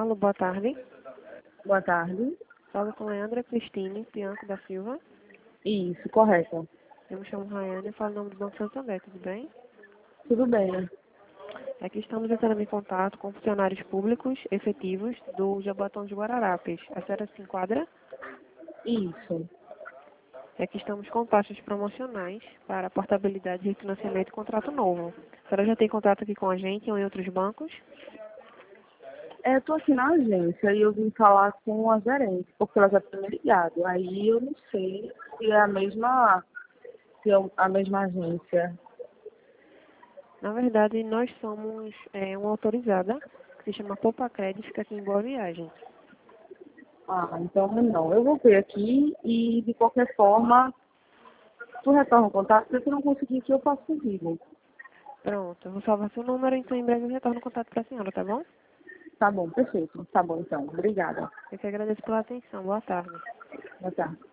Alô, boa tarde. Boa tarde. Falo com Leandra Cristine Bianco da Silva. Isso, correto. Eu me chamo Rayane e falo em nome do Banco Santander, tudo bem? Tudo bem. Aqui estamos entrando em contato com funcionários públicos efetivos do Jaboatão de Guararapes. A senhora se enquadra? Isso. Aqui estamos com taxas promocionais para portabilidade, refinanciamento e contrato novo. A senhora já tem contato aqui com a gente ou em outros bancos? Estou aqui na agência e eu vim falar com a gerente, porque ela já tinha me ligado. Aí eu não sei se é a mesma agência. Na verdade, nós somos uma autorizada que se chama Poupa Crédito, fica aqui em Boa Viagem. Então não. Eu vou ver aqui e, de qualquer forma, tu retorna o contato. Se você não conseguir aqui, eu faço contigo. Pronto, eu vou salvar seu número, então em breve eu retorno o contato para a senhora, tá bom? Tá bom, perfeito. Tá bom, então. Obrigada. Eu que agradeço pela atenção. Boa tarde. Boa tarde.